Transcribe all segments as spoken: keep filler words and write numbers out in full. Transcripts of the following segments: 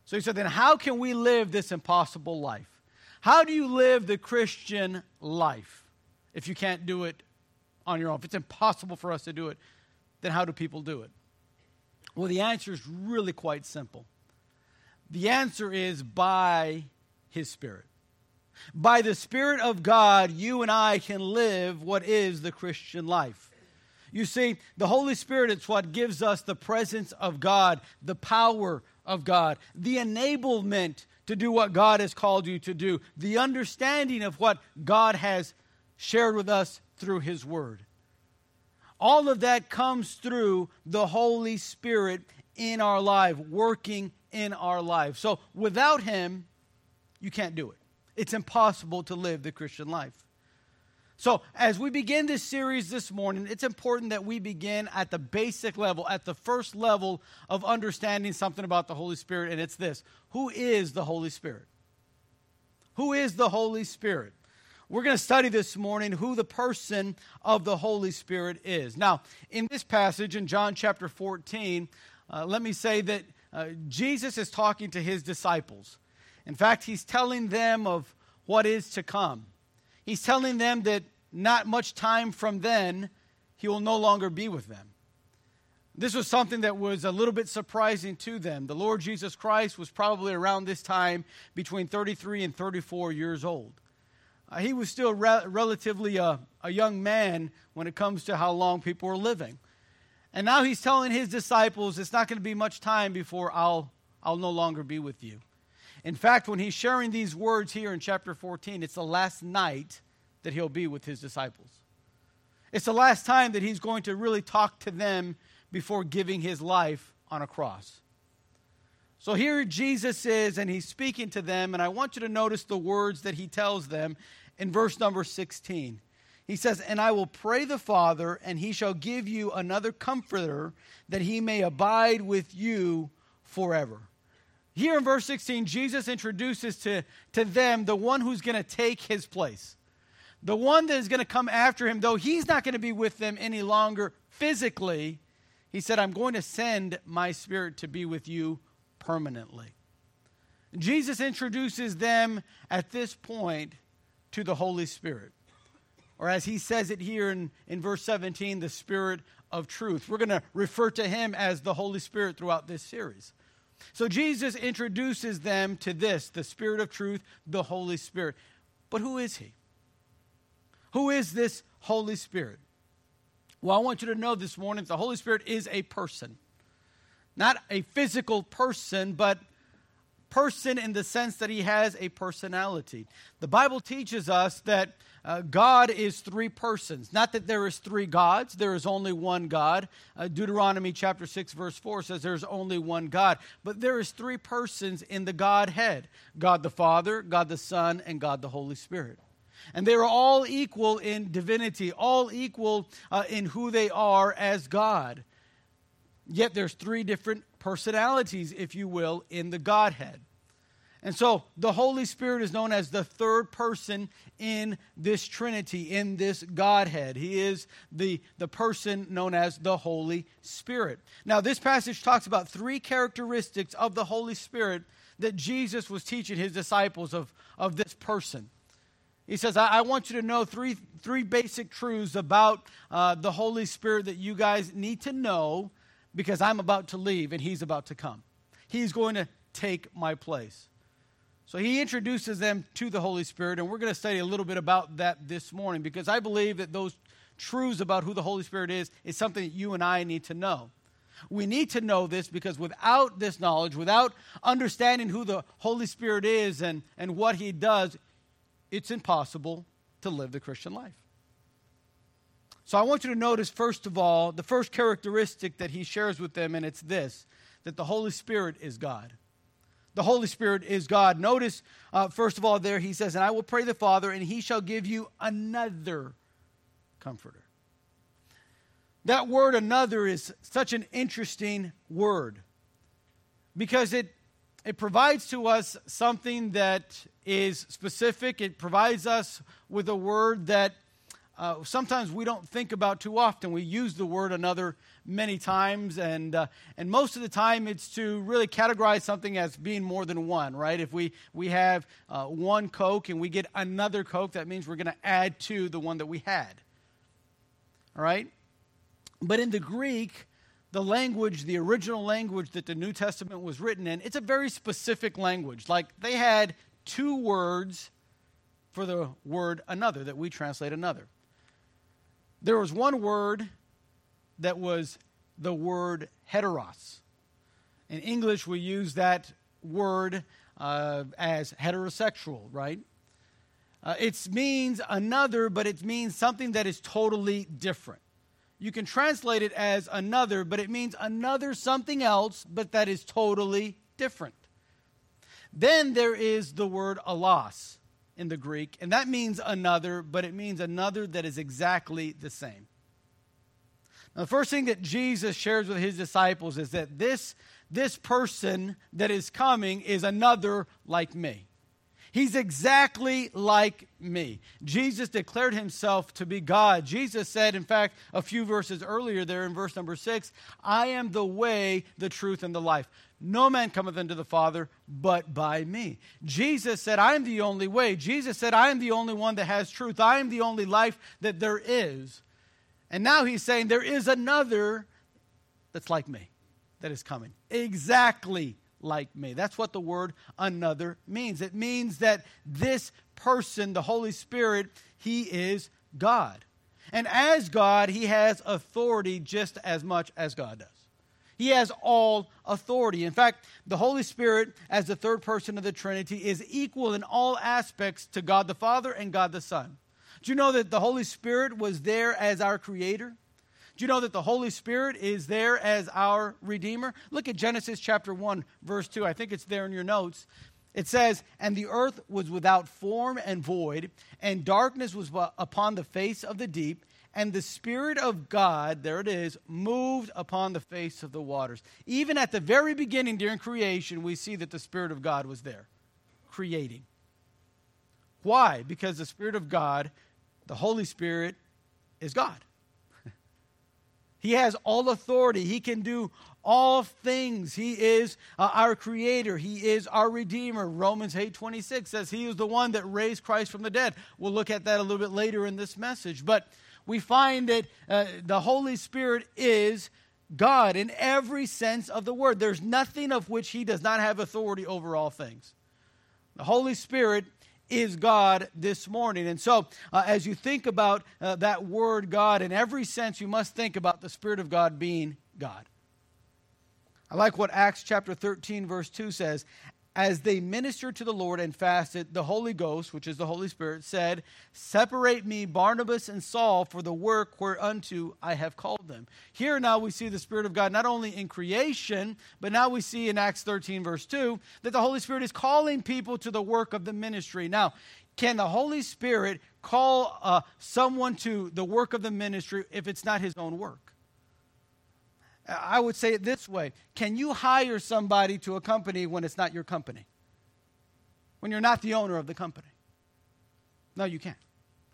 So he said, then how can we live this impossible life? How do you live the Christian life if you can't do it on your own? If it's impossible for us to do it, then how do people do it? Well, the answer is really quite simple. The answer is by His Spirit. By the Spirit of God, you and I can live what is the Christian life. You see, the Holy Spirit is what gives us the presence of God, the power of God, the enablement to do what God has called you to do, the understanding of what God has shared with us through His Word. All of that comes through the Holy Spirit in our life, working in our life. So without Him, you can't do it. It's impossible to live the Christian life. So as we begin this series this morning, it's important that we begin at the basic level, at the first level of understanding something about the Holy Spirit, and it's this. Who is the Holy Spirit? Who is the Holy Spirit? We're going to study this morning who the person of the Holy Spirit is. Now, in this passage in John chapter fourteen, uh, let me say that uh, Jesus is talking to His disciples. In fact, He's telling them of what is to come. He's telling them that not much time from then, He will no longer be with them. This was something that was a little bit surprising to them. The Lord Jesus Christ was probably around this time between thirty-three and thirty-four years old. Uh, he was still re- relatively a, a young man when it comes to how long people were living. And now He's telling His disciples, it's not going to be much time before I'll, I'll no longer be with you. In fact, when He's sharing these words here in chapter fourteen, it's the last night that He'll be with His disciples. It's the last time that He's going to really talk to them before giving His life on a cross. So here Jesus is, and He's speaking to them, and I want you to notice the words that He tells them in verse number sixteen. He says, and I will pray the Father, and He shall give you another comforter, that He may abide with you forever. Here in verse sixteen, Jesus introduces to, to them the one who's going to take His place. The one that is going to come after Him, though He's not going to be with them any longer physically. He said, I'm going to send my Spirit to be with you permanently. Jesus introduces them at this point to the Holy Spirit. Or as He says it here in, in verse seventeen, the Spirit of truth. We're going to refer to Him as the Holy Spirit throughout this series. So Jesus introduces them to this, the Spirit of truth, the Holy Spirit. But who is He? Who is this Holy Spirit? Well, I want you to know this morning the Holy Spirit is a person. Not a physical person, but person in the sense that He has a personality. The Bible teaches us that uh, God is three persons. Not that there is three gods. There is only one God. Uh, Deuteronomy chapter six verse four says there's only one God. But there is three persons in the Godhead. God the Father, God the Son, and God the Holy Spirit. And they are all equal in divinity, all equal uh, in who they are as God. Yet there's three different personalities, if you will, in the Godhead. And so the Holy Spirit is known as the third person in this Trinity, in this Godhead. He is the, the person known as the Holy Spirit. Now, this passage talks about three characteristics of the Holy Spirit that Jesus was teaching His disciples of, of this person. He says, I, I want you to know three, three basic truths about uh, the Holy Spirit that you guys need to know, because I'm about to leave and He's about to come. He's going to take my place. So He introduces them to the Holy Spirit, and we're going to study a little bit about that this morning, because I believe that those truths about who the Holy Spirit is is something that you and I need to know. We need to know this because without this knowledge, without understanding who the Holy Spirit is and, and what He does, it's impossible to live the Christian life. So I want you to notice, first of all, the first characteristic that He shares with them, and it's this, that the Holy Spirit is God. The Holy Spirit is God. Notice, uh, first of all, there He says, and I will pray the Father, and He shall give you another Comforter. That word another is such an interesting word because it, it provides to us something that is specific. It provides us with a word that uh, sometimes we don't think about too often. We use the word another many times, and uh, and most of the time it's to really categorize something as being more than one, right? If we, we have uh, one Coke and we get another Coke, that means we're going to add to the one that we had, all right? But in the Greek, the language, the original language that the New Testament was written in, it's a very specific language. Like they had two words for the word another that we translate another. There was one word that was the word heteros. In English, we use that word uh, as heterosexual, right? Uh, it means another, but it means something that is totally different. You can translate it as another, but it means another something else, but that is totally different. Then there is the word allos in the Greek, and that means another, but it means another that is exactly the same. Now, the first thing that Jesus shares with his disciples is that this, this person that is coming is another like me. He's exactly like me. Jesus declared himself to be God. Jesus said, in fact, a few verses earlier there in verse number six, I am the way, the truth, and the life. No man cometh unto the Father but by me. Jesus said, I am the only way. Jesus said, I am the only one that has truth. I am the only life that there is. And now he's saying there is another that's like me that is coming. Exactly like me. That's what the word another means. It means that this person, the Holy Spirit, he is God. And as God, he has authority just as much as God does. He has all authority. In fact, the Holy Spirit, as the third person of the Trinity, is equal in all aspects to God the Father and God the Son. Do you know that the Holy Spirit was there as our Creator? Do you know that the Holy Spirit is there as our Redeemer? Look at Genesis chapter one, verse two. I think it's there in your notes. It says, and the earth was without form and void, and darkness was upon the face of the deep, and the Spirit of God, there it is, moved upon the face of the waters. Even at the very beginning during creation, we see that the Spirit of God was there, creating. Why? Because the Spirit of God, the Holy Spirit, is God. He has all authority. He can do all things. He is uh, our Creator. He is our Redeemer. Romans eight twenty-six says he is the one that raised Christ from the dead. We'll look at that a little bit later in this message. But we find that uh, the Holy Spirit is God in every sense of the word. There's nothing of which he does not have authority over all things. The Holy Spirit is God this morning. And so uh, as you think about uh, that word God, in every sense, you must think about the Spirit of God being God. I like what Acts chapter thirteen, verse two says. As they ministered to the Lord and fasted, the Holy Ghost, which is the Holy Spirit, said, separate me, Barnabas and Saul, for the work whereunto I have called them. Here now we see the Spirit of God not only in creation, but now we see in Acts thirteen, verse two, that the Holy Spirit is calling people to the work of the ministry. Now, can the Holy Spirit call uh, someone to the work of the ministry if it's not his own work? I would say it this way. Can you hire somebody to a company when it's not your company? When you're not the owner of the company? No, you can't.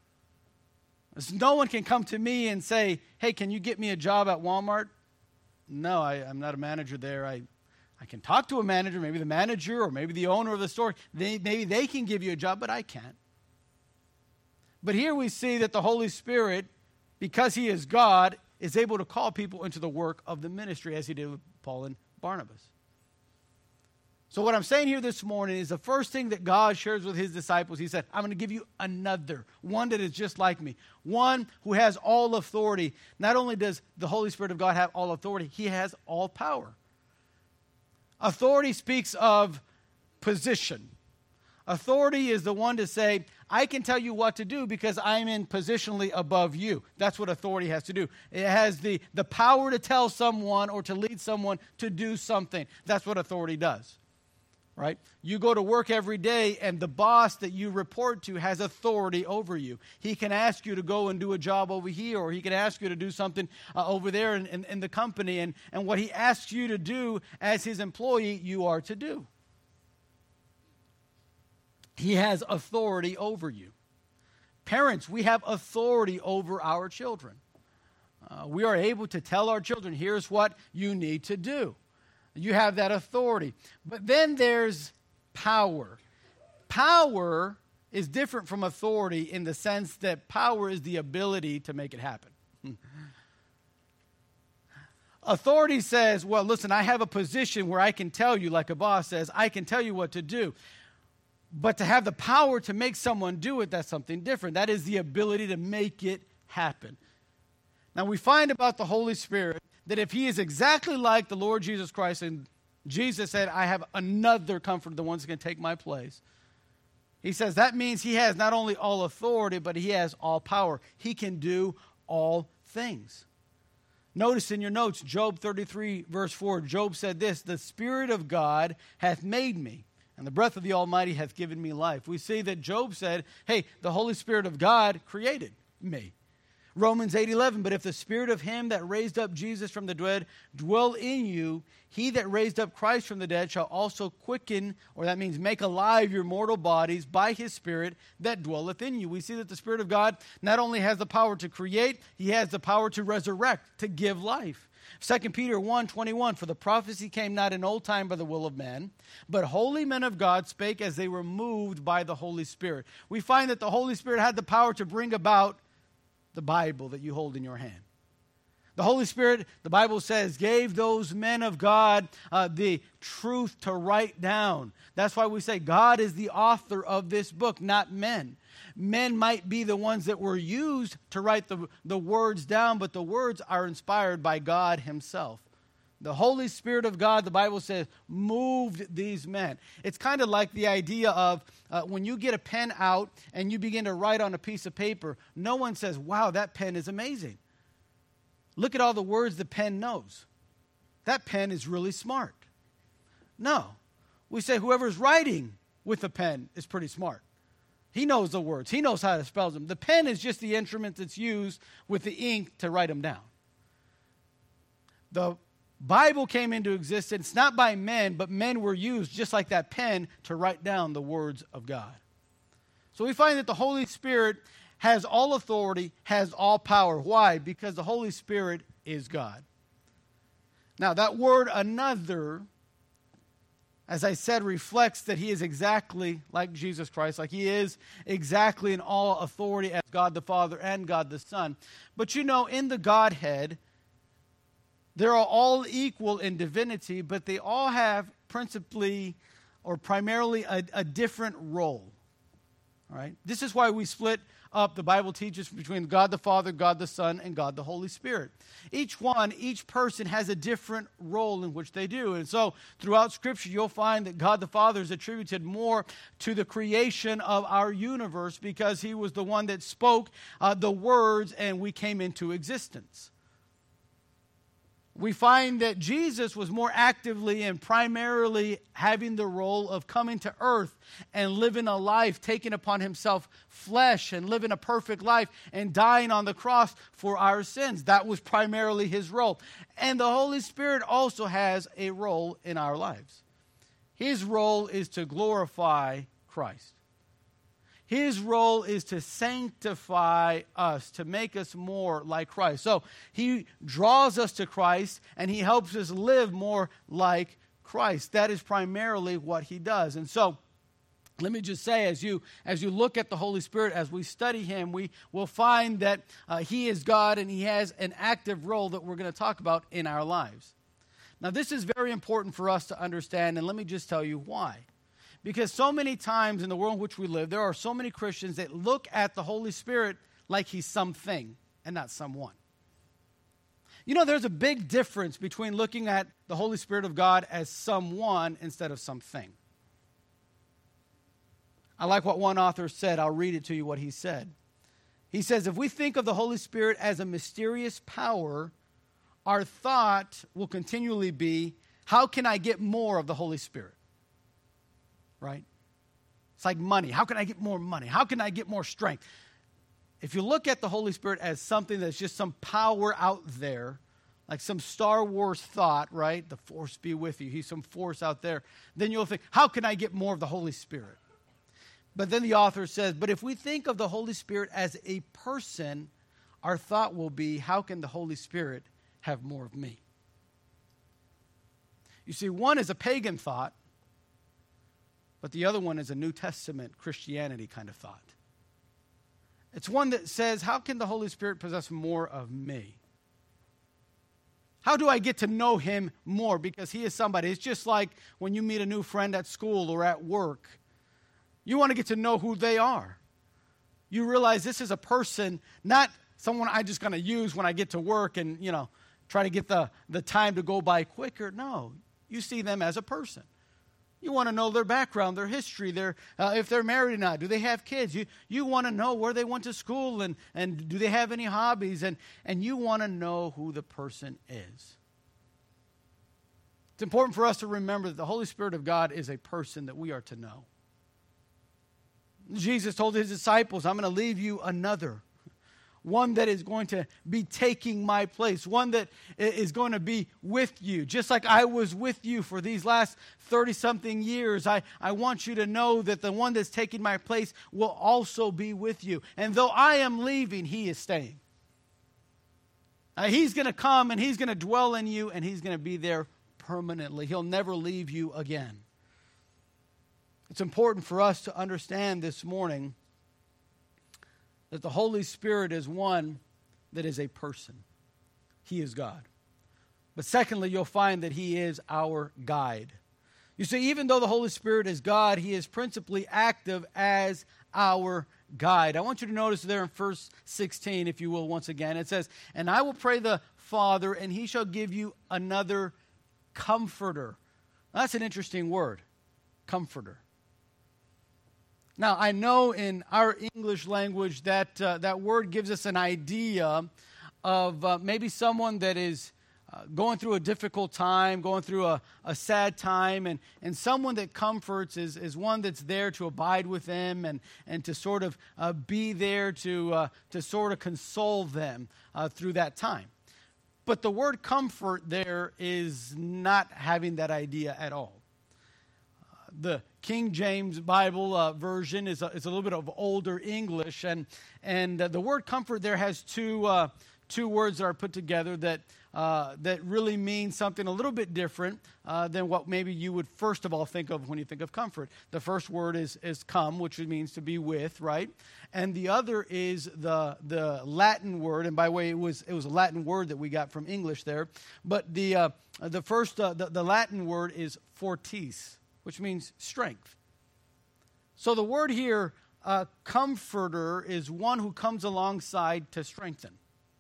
No one can come to me and say, hey, can you get me a job at Walmart? No, I, I'm not a manager there. I, I can talk to a manager, maybe the manager or maybe the owner of the store. They, maybe they can give you a job, but I can't. But here we see that the Holy Spirit, because he is God, is able to call people into the work of the ministry as he did with Paul and Barnabas. So what I'm saying here this morning is the first thing that God shares with his disciples. He said, I'm going to give you another, one that is just like me, one who has all authority. Not only does the Holy Spirit of God have all authority, he has all power. Authority speaks of position. Authority is the one to say, I can tell you what to do because I'm in positionally above you. That's what authority has to do. It has the, the power to tell someone or to lead someone to do something. That's what authority does, right? You go to work every day and the boss that you report to has authority over you. He can ask you to go and do a job over here, or he can ask you to do something uh, over there in, in, in the company. And, and what he asks you to do as his employee, you are to do. He has authority over you. Parents, we have authority over our children. Uh, we are able to tell our children, here's what you need to do. You have that authority. But then there's power. Power is different from authority in the sense that power is the ability to make it happen. Authority says, well, listen, I have a position where I can tell you, like a boss says, I can tell you what to do. But to have the power to make someone do it, that's something different. That is the ability to make it happen. Now, we find about the Holy Spirit that if he is exactly like the Lord Jesus Christ, and Jesus said, I have another comforter, the one who's going to take my place. He says that means he has not only all authority, but he has all power. He can do all things. Notice in your notes, Job thirty-three, verse four, Job said this, the Spirit of God hath made me, and the breath of the Almighty hath given me life. We see that Job said, hey, the Holy Spirit of God created me. Romans eight eleven, but if the Spirit of him that raised up Jesus from the dead dwell in you, he that raised up Christ from the dead shall also quicken, or that means make alive your mortal bodies by his Spirit that dwelleth in you. We see that the Spirit of God not only has the power to create, he has the power to resurrect, to give life. Second Peter one twenty-one, for the prophecy came not in old time by the will of man, but holy men of God spake as they were moved by the Holy Spirit. We find that the Holy Spirit had the power to bring about the Bible that you hold in your hand. The Holy Spirit, the Bible says, gave those men of God uh, the truth to write down. That's why we say God is the author of this book, not men. Men might be the ones that were used to write the, the words down, but the words are inspired by God himself. The Holy Spirit of God, the Bible says, moved these men. It's kind of like the idea of uh, when you get a pen out and you begin to write on a piece of paper, no one says, wow, that pen is amazing. Look at all the words the pen knows. That pen is really smart. No. We say whoever's writing with a pen is pretty smart. He knows the words. He knows how to spell them. The pen is just the instrument that's used with the ink to write them down. The Bible came into existence not by men, but men were used just like that pen to write down the words of God. So we find that the Holy Spirit has all authority, has all power. Why? Because the Holy Spirit is God. Now that word another, as I said, reflects that he is exactly like Jesus Christ, like he is exactly in all authority as God the Father and God the Son. But you know, in the Godhead, they're all equal in divinity, but they all have principally or primarily a, a different role. All right? This is why we split up, the Bible teaches, between God the Father, God the Son, and God the Holy Spirit. Each one, each person has a different role in which they do. And so throughout Scripture, you'll find that God the Father is attributed more to the creation of our universe because he was the one that spoke uh, the words and we came into existence. We find that Jesus was more actively and primarily having the role of coming to earth and living a life, taking upon himself flesh and living a perfect life and dying on the cross for our sins. That was primarily his role. And the Holy Spirit also has a role in our lives. His role is to glorify Christ. His role is to sanctify us, to make us more like Christ. So he draws us to Christ and he helps us live more like Christ. That is primarily what he does. And so let me just say, as you as you look at the Holy Spirit, as we study him, we will find that uh, he is God and he has an active role that we're going to talk about in our lives. Now, this is very important for us to understand, and let me just tell you why. Because so many times in the world in which we live, there are so many Christians that look at the Holy Spirit like he's something and not someone. You know, there's a big difference between looking at the Holy Spirit of God as someone instead of something. I like what one author said. I'll read it to you what he said. He says, if we think of the Holy Spirit as a mysterious power, our thought will continually be, how can I get more of the Holy Spirit? Right? It's like money. How can I get more money? How can I get more strength? If you look at the Holy Spirit as something that's just some power out there, like some Star Wars thought, right? The force be with you. He's some force out there. Then you'll think, how can I get more of the Holy Spirit? But then the author says, but if we think of the Holy Spirit as a person, our thought will be, how can the Holy Spirit have more of me? You see, one is a pagan thought, but the other one is a New Testament Christianity kind of thought. It's one that says, how can the Holy Spirit possess more of me? How do I get to know him more? Because he is somebody. It's just like when you meet a new friend at school or at work. You want to get to know who they are. You realize this is a person, not someone I'm just going to use when I get to work and, you know, try to get the, the time to go by quicker. No, you see them as a person. You want to know their background, their history, their uh, if they're married or not. Do they have kids? You you want to know where they went to school and, and do they have any hobbies? And, and you want to know who the person is. It's important for us to remember that the Holy Spirit of God is a person that we are to know. Jesus told his disciples, I'm going to leave you another. One that is going to be taking my place. One that is going to be with you. Just like I was with you for these last thirty-something years. I, I want you to know that the one that's taking my place will also be with you. And though I am leaving, he is staying. Uh, he's going to come and he's going to dwell in you and he's going to be there permanently. He'll never leave you again. It's important for us to understand this morning that the Holy Spirit is one that is a person. He is God. But secondly, you'll find that he is our guide. You see, even though the Holy Spirit is God, he is principally active as our guide. I want you to notice there in verse sixteen, if you will, once again. It says, and I will pray the Father, and he shall give you another comforter. Now, that's an interesting word, comforter. Now, I know in our English language that uh, that word gives us an idea of uh, maybe someone that is uh, going through a difficult time, going through a, a sad time, and, and someone that comforts is, is one that's there to abide with them and, and to sort of uh, be there to, uh, to sort of console them uh, through that time. But the word comfort there is not having that idea at all. The King James Bible uh, version is a, is a little bit of older English, and and uh, the word comfort there has two uh, two words that are put together that uh, that really mean something a little bit different uh, than what maybe you would first of all think of when you think of comfort. The first word is is come, which means to be with, right? And the other is the the Latin word, and by the way, it was it was a Latin word that we got from English there, but the uh, the first uh, the, the Latin word is fortis, which means strength. So the word here, uh, comforter, is one who comes alongside to strengthen.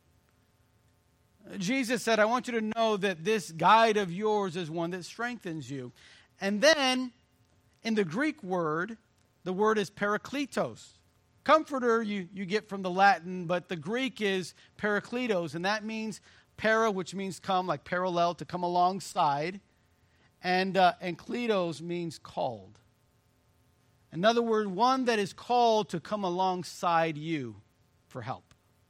Jesus said, I want you to know that this guide of yours is one that strengthens you. And then, in the Greek word, the word is parakletos. Comforter you, you get from the Latin, but the Greek is parakletos, and that means para, which means come, like parallel, to come alongside. And, uh, and kletos means called. In other words, one that is called to come alongside you for help.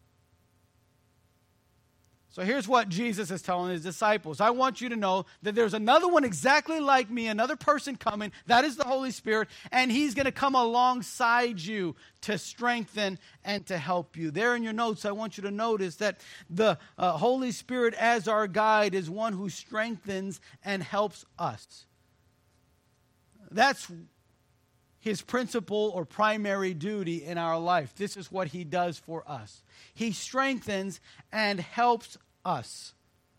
So here's what Jesus is telling his disciples. I want you to know that there's another one exactly like me, another person coming. That is the Holy Spirit. And he's going to come alongside you to strengthen and to help you. There in your notes, I want you to notice that the uh, Holy Spirit as our guide is one who strengthens and helps us. That's his principal or primary duty in our life. This is what he does for us. He strengthens and helps us.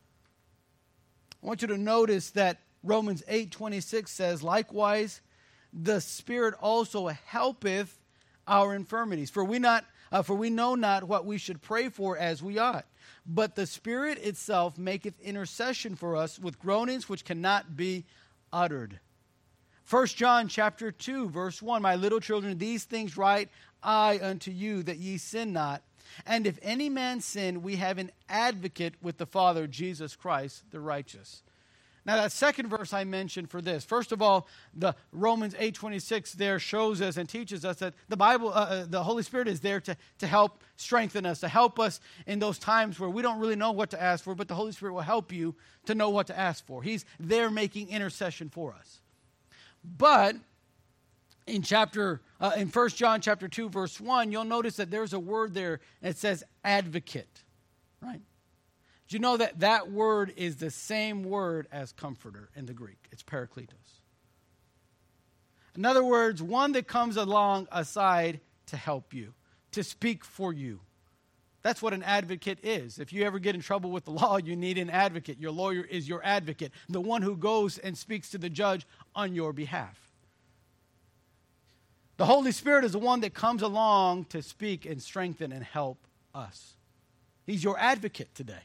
I want you to notice that Romans eight twenty-six says, likewise, the Spirit also helpeth our infirmities. For we not, uh, for we know not what we should pray for as we ought. But the Spirit itself maketh intercession for us with groanings which cannot be uttered. First John chapter two, verse one, my little children, these things write I unto you, that ye sin not. And if any man sin, we have an advocate with the Father, Jesus Christ, the righteous. Now that second verse I mentioned for this. First of all, the Romans eight twenty-six there shows us and teaches us that the Bible, uh, the Holy Spirit is there to, to help strengthen us, to help us in those times where we don't really know what to ask for, but the Holy Spirit will help you to know what to ask for. He's there making intercession for us. But in chapter uh, in First John chapter two, verse one, you'll notice that there's a word there that says advocate, right? Do you know that that word is the same word as comforter in the Greek? It's parakletos. In other words, one that comes along aside to help you, to speak for you. That's what an advocate is. If you ever get in trouble with the law, you need an advocate. Your lawyer is your advocate, the one who goes and speaks to the judge on your behalf. The Holy Spirit is the one that comes along to speak and strengthen and help us. He's your advocate today.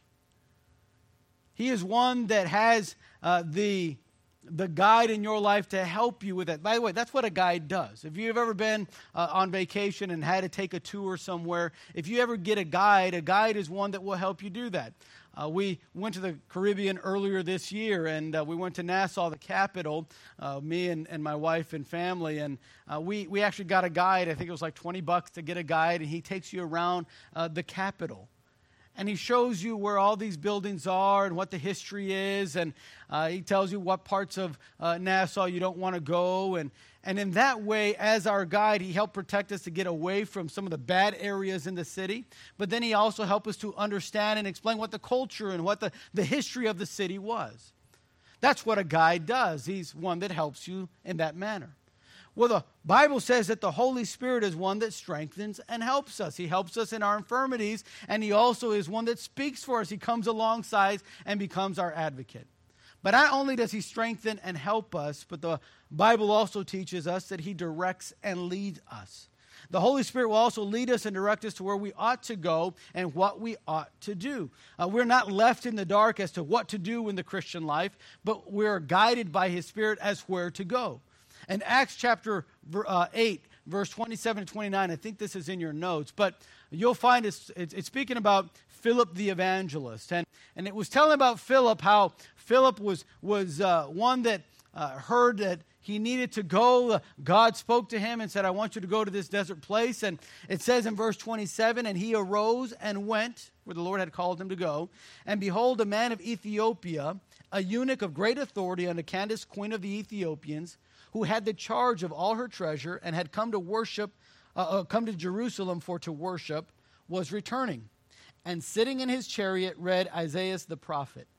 He is one that has uh, the, the guide in your life to help you with that. By the way, that's what a guide does. If you've ever been uh, on vacation and had to take a tour somewhere, if you ever get a guide, a guide is one that will help you do that. Uh, we went to the Caribbean earlier this year, and uh, we went to Nassau, the capital, uh, me and, and my wife and family, and uh, we, we actually got a guide. I think it was like twenty bucks to get a guide, and he takes you around uh, the capital. And he shows you where all these buildings are and what the history is. And uh, he tells you what parts of uh, Nassau you don't want to go. And, and in that way, as our guide, he helped protect us to get away from some of the bad areas in the city. But then he also helped us to understand and explain what the culture and what the, the history of the city was. That's what a guide does. He's one that helps you in that manner. Well, the Bible says that the Holy Spirit is one that strengthens and helps us. He helps us in our infirmities, and he also is one that speaks for us. He comes alongside and becomes our advocate. But not only does he strengthen and help us, but the Bible also teaches us that he directs and leads us. The Holy Spirit will also lead us and direct us to where we ought to go and what we ought to do. Uh, we're not left in the dark as to what to do in the Christian life, but we're guided by his Spirit as where to go. In Acts chapter uh, eight, verse twenty-seven to twenty-nine, I think this is in your notes, but you'll find it's, it's speaking about Philip the evangelist. And, and it was telling about Philip, how Philip was, was uh, one that uh, heard that he needed to go. God spoke to him and said, I want you to go to this desert place. And it says in verse twenty-seven, and he arose and went where the Lord had called him to go. And behold, a man of Ethiopia, a eunuch of great authority under Candace, queen of the Ethiopians, who had the charge of all her treasure and had come to worship, uh, uh, come to Jerusalem for to worship, was returning. And sitting in his chariot read Isaiah the prophet.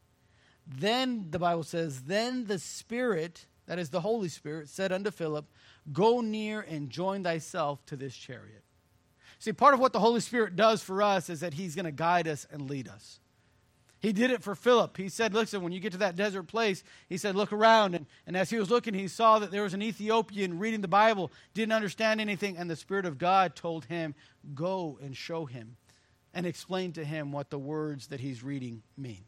Then, the Bible says, then the Spirit, that is the Holy Spirit, said unto Philip, go near and join thyself to this chariot. See, part of what the Holy Spirit does for us is that he's going to guide us and lead us. He did it for Philip. He said, listen, when you get to that desert place, he said, look around. And, and as he was looking, he saw that there was an Ethiopian reading the Bible, didn't understand anything, and the Spirit of God told him, go and show him and explain to him what the words that he's reading mean.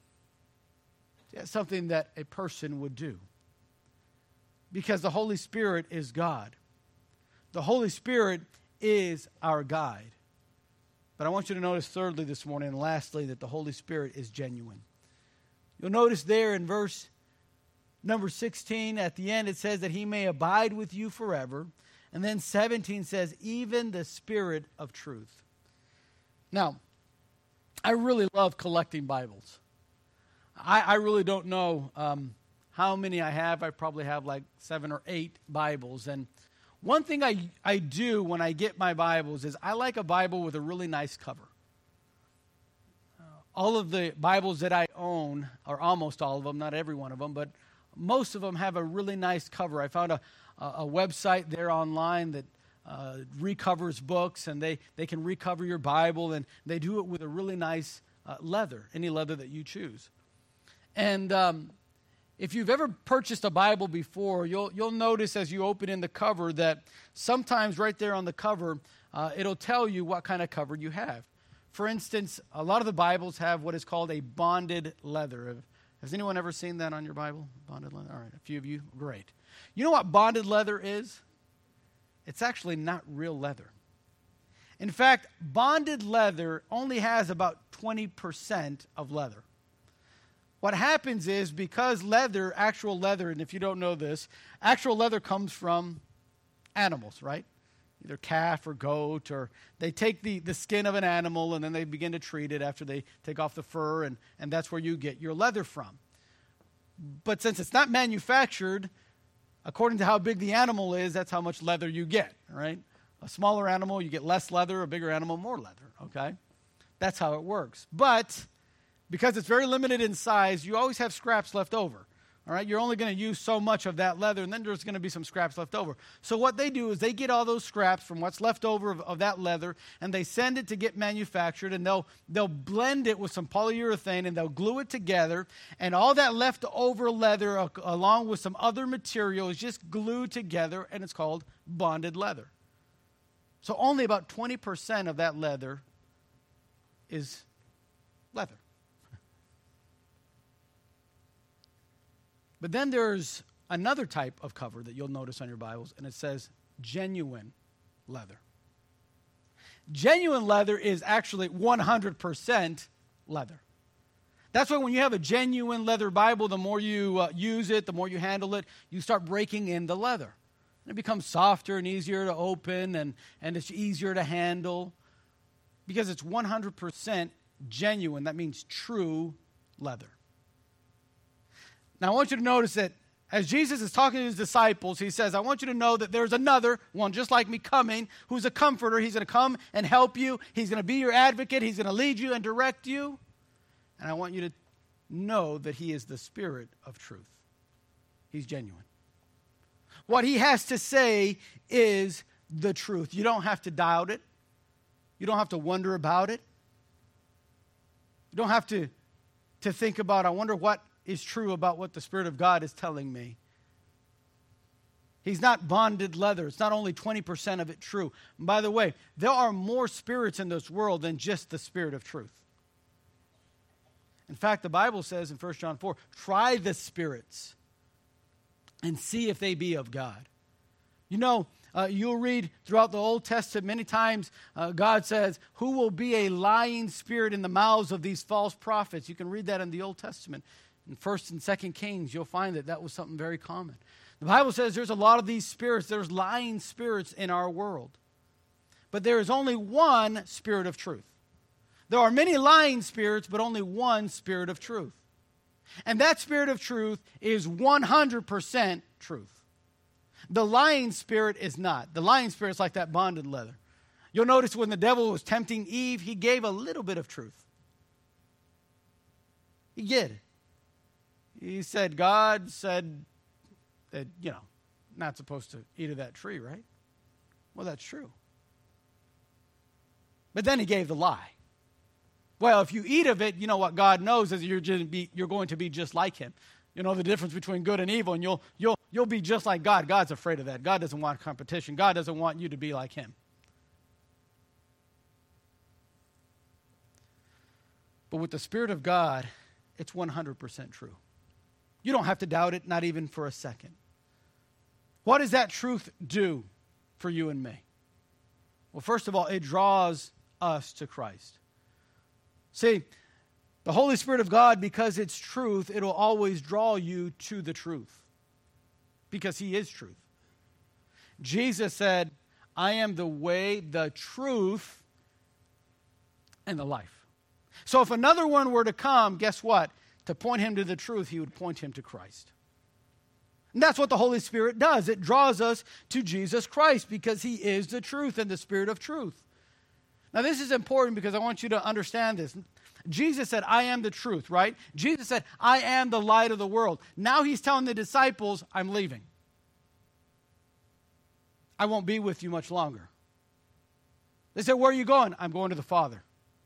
That's something that a person would do. Because the Holy Spirit is God. The Holy Spirit is our guide. But I want you to notice thirdly this morning and lastly that the Holy Spirit is genuine. You'll notice there in verse number sixteen at the end it says that he may abide with you forever. And then seventeen says even the Spirit of truth. Now, I really love collecting Bibles. I, I really don't know um, how many I have. I probably have like seven or eight Bibles. And one thing I, I do when I get my Bibles is I like a Bible with a really nice cover. Uh, all of the Bibles that I own, or almost all of them, not every one of them, but most of them have a really nice cover. I found a, a, a website there online that uh, recovers books, and they, they can recover your Bible, and they do it with a really nice uh, leather, any leather that you choose. And um, if you've ever purchased a Bible before, you'll you'll notice as you open in the cover that sometimes right there on the cover, uh, it'll tell you what kind of cover you have. For instance, a lot of the Bibles have what is called a bonded leather. Has anyone ever seen that on your Bible? Bonded leather? All right, a few of you. Great. You know what bonded leather is? It's actually not real leather. In fact, bonded leather only has about twenty percent of leather. What happens is because leather, actual leather, and if you don't know this, actual leather comes from animals, right? Either calf or goat, or they take the, the skin of an animal and then they begin to treat it after they take off the fur, and, and that's where you get your leather from. But since it's not manufactured, according to how big the animal is, that's how much leather you get, right? A smaller animal, you get less leather. A bigger animal, more leather, okay? That's how it works. But because it's very limited in size, you always have scraps left over. All right, you're only going to use so much of that leather, and then there's going to be some scraps left over. So what they do is they get all those scraps from what's left over of, of that leather, and they send it to get manufactured, and they'll they'll blend it with some polyurethane, and they'll glue it together, and all that leftover leather, uh, along with some other material, is just glued together, and it's called bonded leather. So only about twenty percent of that leather is leather. But then there's another type of cover that you'll notice on your Bibles, and it says genuine leather. Genuine leather is actually one hundred percent leather. That's why when you have a genuine leather Bible, the more you uh, use it, the more you handle it, you start breaking in the leather. And it becomes softer and easier to open, and, and it's easier to handle because it's one hundred percent genuine. That means true leather. Now, I want you to notice that as Jesus is talking to his disciples, he says, I want you to know that there's another one just like me coming who's a comforter. He's going to come and help you. He's going to be your advocate. He's going to lead you and direct you. And I want you to know that he is the Spirit of truth. He's genuine. What he has to say is the truth. You don't have to doubt it. You don't have to wonder about it. You don't have to, to think about, I wonder what is true about what the Spirit of God is telling me. He's not bonded leather. It's not only twenty percent of it true. And by the way, there are more spirits in this world than just the Spirit of truth. In fact, the Bible says in First John four, try the spirits and see if they be of God. You know, uh, you'll read throughout the Old Testament many times uh, God says, who will be a lying spirit in the mouths of these false prophets? You can read that in the Old Testament. In First and Second Kings, you'll find that that was something very common. The Bible says there's a lot of these spirits. There's lying spirits in our world. But there is only one Spirit of truth. There are many lying spirits, but only one Spirit of truth. And that Spirit of truth is one hundred percent truth. The lying spirit is not. The lying spirit is like that bonded leather. You'll notice when the devil was tempting Eve, he gave a little bit of truth. He did. He said, God said that, you know, not supposed to eat of that tree, right? Well, that's true. But then he gave the lie. Well, if you eat of it, you know what God knows is you're, just be, you're going to be just like him. You know the difference between good and evil, and you'll, you'll, you'll be just like God. God's afraid of that. God doesn't want competition. God doesn't want you to be like him. But with the Spirit of God, it's one hundred percent true. You don't have to doubt it, not even for a second. What does that truth do for you and me? Well, first of all, it draws us to Christ. See, the Holy Spirit of God, because it's truth, it'll always draw you to the truth. Because he is truth. Jesus said, I am the way, the truth, and the life. So if another one were to come, guess what? To point him to the truth, he would point him to Christ. And that's what the Holy Spirit does. It draws us to Jesus Christ because he is the truth and the Spirit of truth. Now, this is important because I want you to understand this. Jesus said, I am the truth, right? Jesus said, I am the light of the world. Now he's telling the disciples, I'm leaving. I won't be with you much longer. They said, where are you going? I'm going to the Father.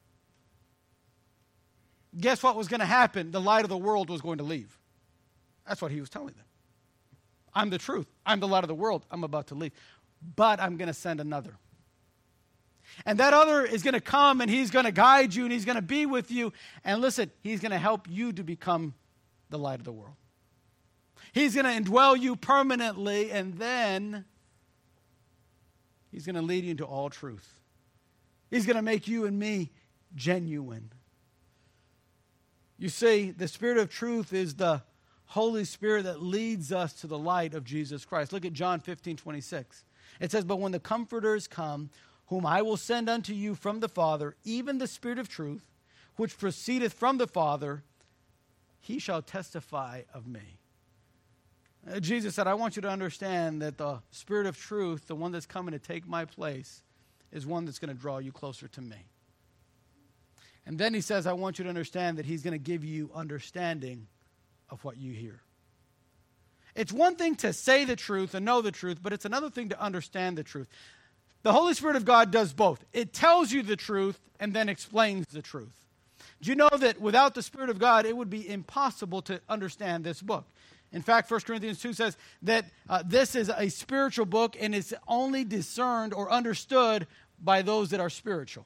Guess what was going to happen? The light of the world was going to leave. That's what he was telling them. I'm the truth. I'm the light of the world. I'm about to leave. But I'm going to send another. And that other is going to come and he's going to guide you and he's going to be with you. And listen, he's going to help you to become the light of the world. He's going to indwell you permanently, and then he's going to lead you into all truth. He's going to make you and me genuine. You see, the Spirit of truth is the Holy Spirit that leads us to the light of Jesus Christ. Look at John fifteen twenty-six. It says, but when the Comforters come, whom I will send unto you from the Father, even the Spirit of truth, which proceedeth from the Father, he shall testify of me. Uh, Jesus said, I want you to understand that the Spirit of truth, the one that's coming to take my place, is one that's going to draw you closer to me. And then he says, I want you to understand that he's going to give you understanding of what you hear. It's one thing to say the truth and know the truth, but it's another thing to understand the truth. The Holy Spirit of God does both. It tells you the truth and then explains the truth. Do you know that without the Spirit of God, it would be impossible to understand this book? In fact, First Corinthians two says that uh, this is a spiritual book and it's only discerned or understood by those that are spiritual.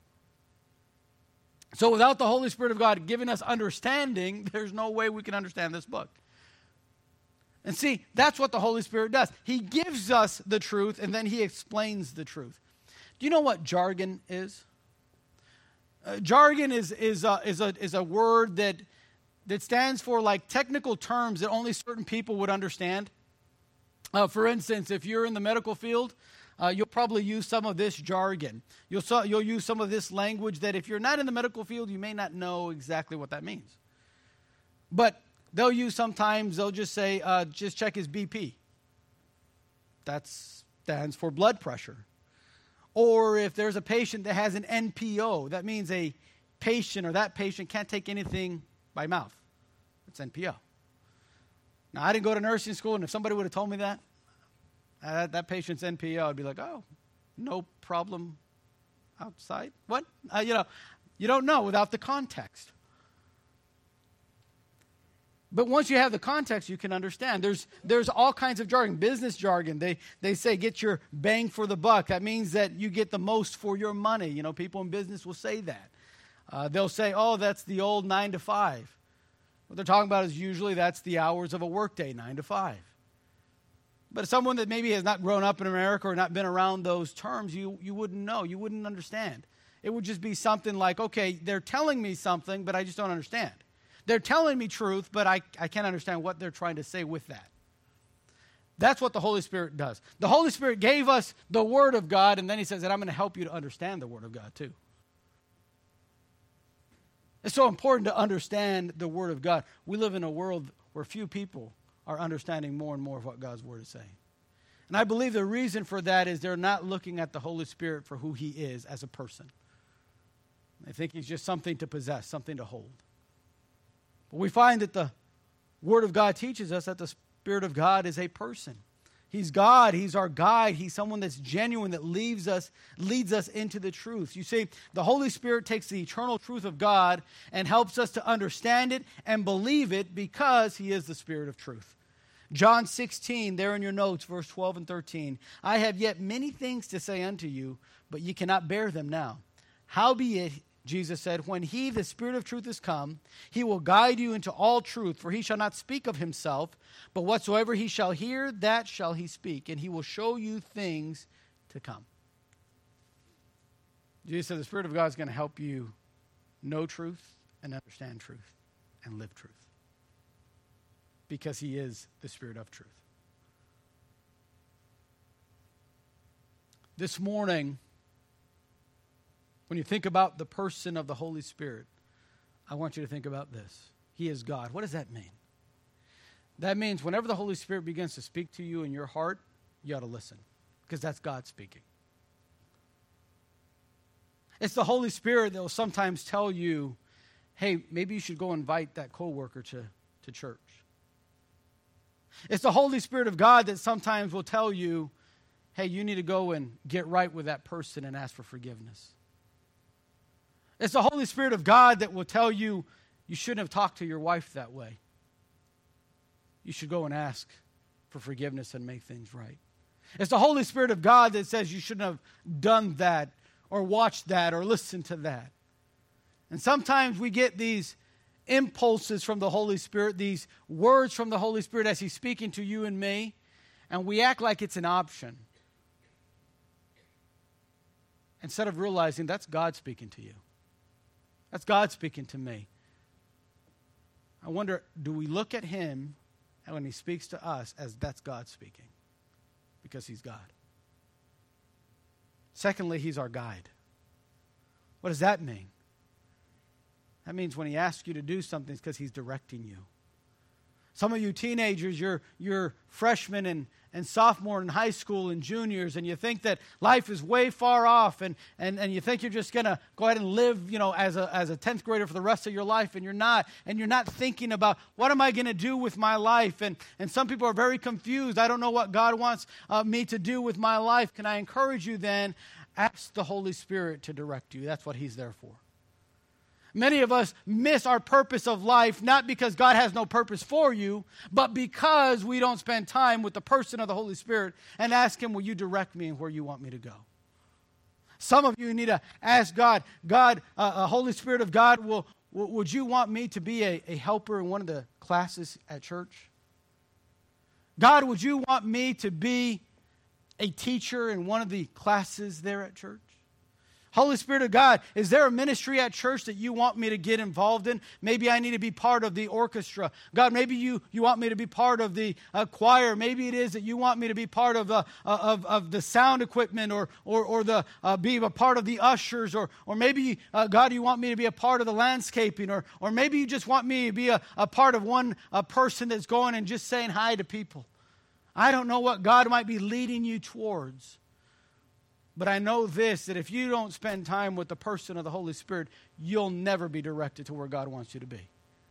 So without the Holy Spirit of God giving us understanding, there's no way we can understand this book. And see, that's what the Holy Spirit does. He gives us the truth and then he explains the truth. Do you know what jargon is? Uh, jargon is, is, a, is, a, is a word that, that stands for like technical terms that only certain people would understand. Uh, for instance, if you're in the medical field, uh, you'll probably use some of this jargon. You'll, so, you'll use some of this language that if you're not in the medical field, you may not know exactly what that means. But they'll use sometimes, they'll just say, uh, just check his B P. That stands for blood pressure. Or if there's a patient that has an N P O, that means a patient or that patient can't take anything by mouth. It's N P O. Now, I didn't go to nursing school, and if somebody would have told me that, uh, that patient's N P O, I'd be like, oh, no problem outside? What? Uh, you know, you don't know without the context. But once you have the context, you can understand. There's there's all kinds of jargon, business jargon. They they say get your bang for the buck. That means that you get the most for your money. You know, people in business will say that. Uh, they'll say, oh, that's the old nine to five. What they're talking about is usually that's the hours of a workday, nine to five. But someone that maybe has not grown up in America or not been around those terms, you, you wouldn't know. You wouldn't understand. It would just be something like, okay, they're telling me something, but I just don't understand. They're telling me truth, but I, I can't understand what they're trying to say with that. That's what the Holy Spirit does. The Holy Spirit gave us the Word of God, and then he says that I'm going to help you to understand the Word of God too. It's so important to understand the Word of God. We live in a world where few people are understanding more and more of what God's Word is saying. And I believe the reason for that is they're not looking at the Holy Spirit for who he is as a person. They think he's just something to possess, something to hold. But we find that the Word of God teaches us that the Spirit of God is a person. He's God. He's our guide. He's someone that's genuine, that leads us, leads us into the truth. You see, the Holy Spirit takes the eternal truth of God and helps us to understand it and believe it because he is the Spirit of truth. John sixteen, there in your notes, verse twelve and thirteen. I have yet many things to say unto you, but ye cannot bear them now. Howbeit, Jesus said, when he, the Spirit of truth, is come, he will guide you into all truth, for he shall not speak of himself, but whatsoever he shall hear, that shall he speak, and he will show you things to come. Jesus said the Spirit of God is going to help you know truth and understand truth and live truth, because he is the Spirit of truth. This morning, when you think about the person of the Holy Spirit, I want you to think about this. He is God. What does that mean? That means whenever the Holy Spirit begins to speak to you in your heart, you ought to listen, because that's God speaking. It's the Holy Spirit that will sometimes tell you, hey, maybe you should go invite that coworker to, to church. It's the Holy Spirit of God that sometimes will tell you, hey, you need to go and get right with that person and ask for forgiveness. It's the Holy Spirit of God that will tell you, you shouldn't have talked to your wife that way. You should go and ask for forgiveness and make things right. It's the Holy Spirit of God that says you shouldn't have done that or watched that or listened to that. And sometimes we get these impulses from the Holy Spirit, these words from the Holy Spirit as he's speaking to you and me, and we act like it's an option, instead of realizing that's God speaking to you. That's God speaking to me. I wonder, do we look at him and when he speaks to us as that's God speaking? Because he's God. Secondly, he's our guide. What does that mean? That means when he asks you to do something, it's because he's directing you. Some of you teenagers, you're, you're freshmen and, and sophomore in high school and juniors, and you think that life is way far off, and, and, and you think you're just going to go ahead and live, you know, as a, as a tenth grader for the rest of your life, and you're not. And you're not thinking about, what am I going to do with my life? And, and some people are very confused. I don't know what God wants uh, me to do with my life. Can I encourage you then? Ask the Holy Spirit to direct you. That's what He's there for. Many of us miss our purpose of life, not because God has no purpose for you, but because we don't spend time with the person of the Holy Spirit and ask Him, will you direct me where you want me to go? Some of you need to ask God, God, uh, uh, Holy Spirit of God, will, will, would you want me to be a, a helper in one of the classes at church? God, would you want me to be a teacher in one of the classes there at church? Holy Spirit of God, is there a ministry at church that you want me to get involved in? Maybe I need to be part of the orchestra. God, maybe you, you want me to be part of the uh, choir. Maybe it is that you want me to be part of, uh, of, of the sound equipment, or, or, or the, uh, be a part of the ushers. Or, or maybe, uh, God, you want me to be a part of the landscaping. Or, or maybe you just want me to be a, a part of one a person that's going and just saying hi to people. I don't know what God might be leading you towards. But I know this, that if you don't spend time with the person of the Holy Spirit, you'll never be directed to where God wants you to be.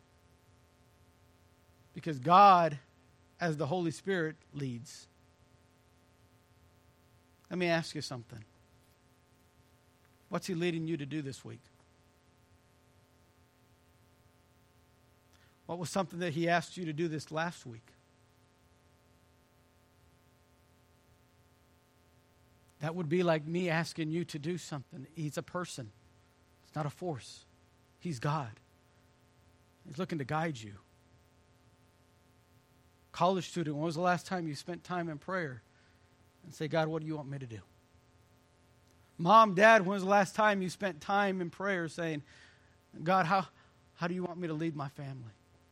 Because God, as the Holy Spirit, leads. Let me ask you something. What's He leading you to do this week? What was something that He asked you to do this last week? That would be like me asking you to do something. He's a person. It's not a force. He's God. He's looking to guide you. College student, when was the last time you spent time in prayer and say, God, what do you want me to do? Mom, Dad, when was the last time you spent time in prayer saying, God, how, how do you want me to lead my family?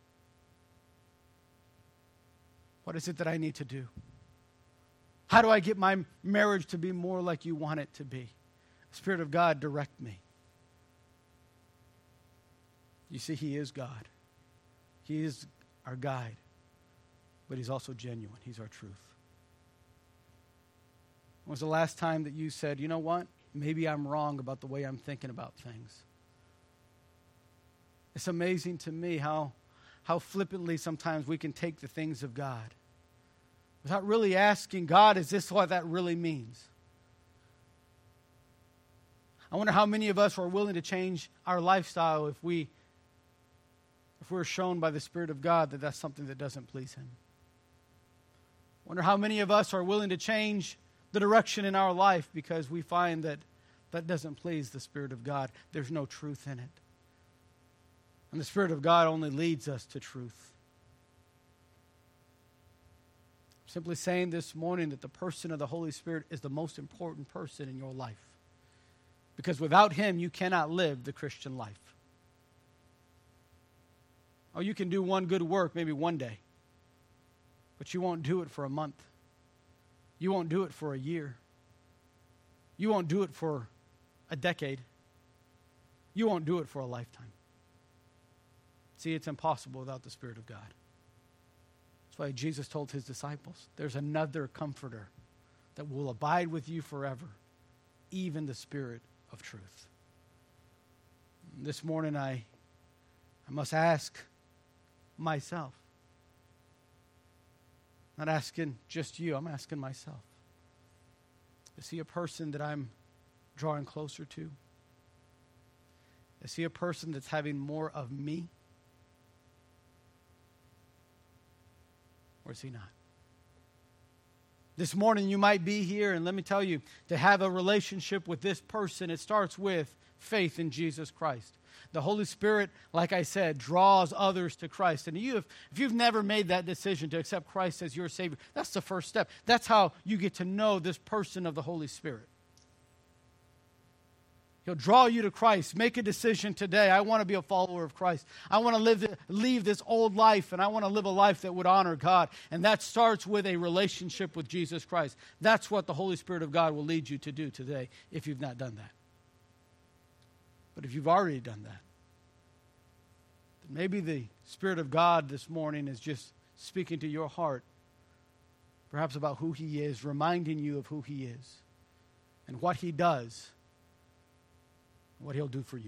What is it that I need to do? How do I get my marriage to be more like you want it to be? Spirit of God, direct me. You see, He is God. He is our guide. But He's also genuine. He's our truth. When was the last time that you said, you know what? Maybe I'm wrong about the way I'm thinking about things. It's amazing to me how, how flippantly sometimes we can take the things of God without really asking, God, is this what that really means? I wonder how many of us are willing to change our lifestyle if we, if we're shown by the Spirit of God that that's something that doesn't please Him. I wonder how many of us are willing to change the direction in our life because we find that that doesn't please the Spirit of God. There's no truth in it. And the Spirit of God only leads us to truth. Simply saying this morning that the person of the Holy Spirit is the most important person in your life. Because without Him, you cannot live the Christian life. Oh, you can do one good work maybe one day, but you won't do it for a month. You won't do it for a year. You won't do it for a decade. You won't do it for a lifetime. See, it's impossible without the Spirit of God. That's why Jesus told His disciples, there's another comforter that will abide with you forever, even the Spirit of truth. This morning I, I must ask myself, not asking just you, I'm asking myself, is He a person that I'm drawing closer to? Is He a person that's having more of me? Or is He not? This morning you might be here, and let me tell you, to have a relationship with this person, it starts with faith in Jesus Christ. The Holy Spirit, like I said, draws others to Christ. And you, if, if you've never made that decision to accept Christ as your Savior, that's the first step. That's how you get to know this person of the Holy Spirit. He'll draw you to Christ. Make a decision today. I want to be a follower of Christ. I want to live, leave this old life, and I want to live a life that would honor God. And that starts with a relationship with Jesus Christ. That's what the Holy Spirit of God will lead you to do today if you've not done that. But if you've already done that, then maybe the Spirit of God this morning is just speaking to your heart, perhaps about who he is, reminding you of who he is and what he does, and what he'll do for you.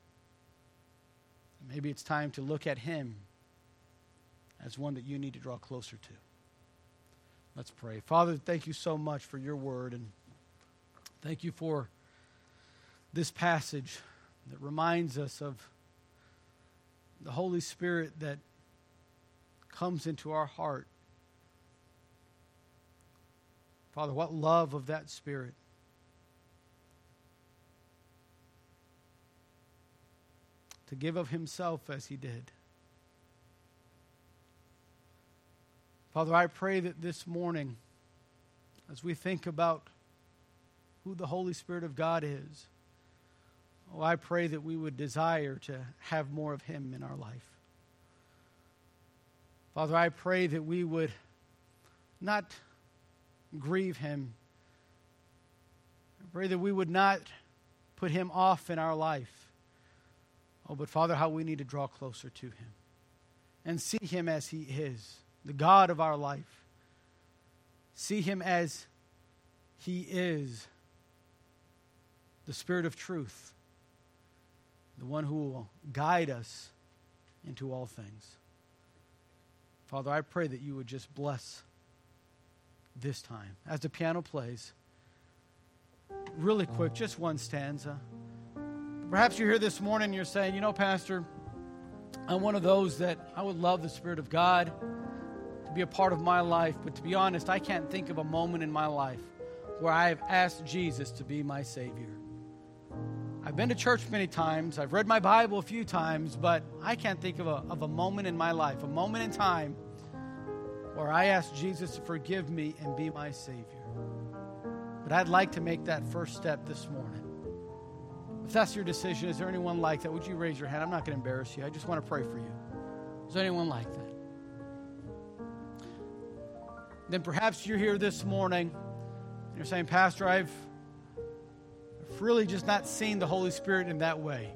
Maybe it's time to look at him as one that you need to draw closer to. Let's pray. Father, thank you so much for your word, and thank you for this passage that reminds us of the Holy Spirit that comes into our heart. Father, what love of that Spirit. To give of himself as he did. Father, I pray that this morning, as we think about who the Holy Spirit of God is, oh, I pray that we would desire to have more of him in our life. Father, I pray that we would not grieve him. I pray that we would not put him off in our life. Oh, but Father, how we need to draw closer to him and see him as he is, the God of our life. See him as he is, the Spirit of truth, the one who will guide us into all things. Father, I pray that you would just bless this time. As the piano plays, really quick, just one stanza. Perhaps you're here this morning and you're saying, you know, Pastor, I'm one of those that I would love the Spirit of God to be a part of my life, but to be honest, I can't think of a moment in my life where I have asked Jesus to be my Savior. I've been to church many times, I've read my Bible a few times, but I can't think of a, of a moment in my life, a moment in time where I asked Jesus to forgive me and be my Savior. But I'd like to make that first step this morning. If that's your decision, is there anyone like that? Would you raise your hand? I'm not going to embarrass you. I just want to pray for you. Is there anyone like that? Then perhaps you're here this morning and you're saying, Pastor, I've, I've really just not seen the Holy Spirit in that way.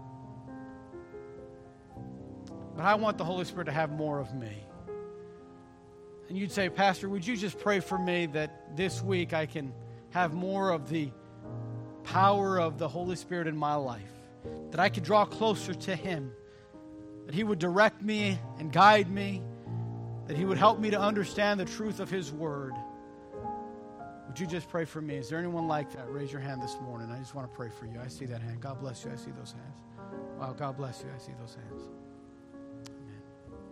But I want the Holy Spirit to have more of me. And you'd say, Pastor, would you just pray for me that this week I can have more of the power of the Holy Spirit in my life, that I could draw closer to him, that he would direct me and guide me, that he would help me to understand the truth of his word. Would you just pray for me? Is there anyone like that? Raise your hand this morning. I just want to pray for you. I see that hand. God bless you. I see those hands. Wow, God bless you. I see those hands. Amen.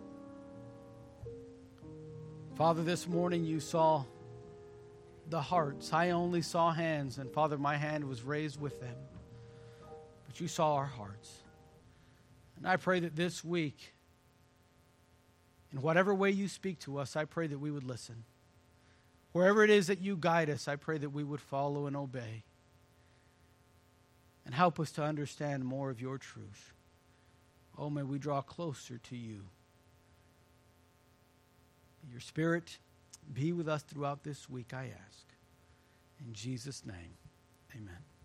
Father, this morning you saw the hearts. I only saw hands, and Father, my hand was raised with them. But you saw our hearts. And I pray that this week, in whatever way you speak to us, I pray that we would listen. Wherever it is that you guide us, I pray that we would follow and obey. And help us to understand more of your truth. Oh, may we draw closer to you. Your Spirit be with us throughout this week, I ask. In Jesus' name, amen.